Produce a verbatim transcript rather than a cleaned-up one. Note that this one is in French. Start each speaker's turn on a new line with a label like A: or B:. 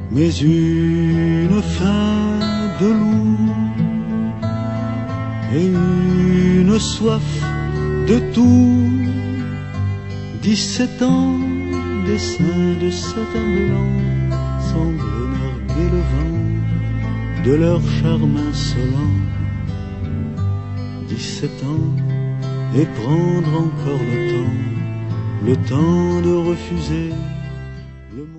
A: mais une faim de loup et une soif de tout. Dix-sept ans, des seins de satin blanc semblent narguer le vent de leur charme insolent. Dix-sept ans, et prendre encore le temps, le temps de refuser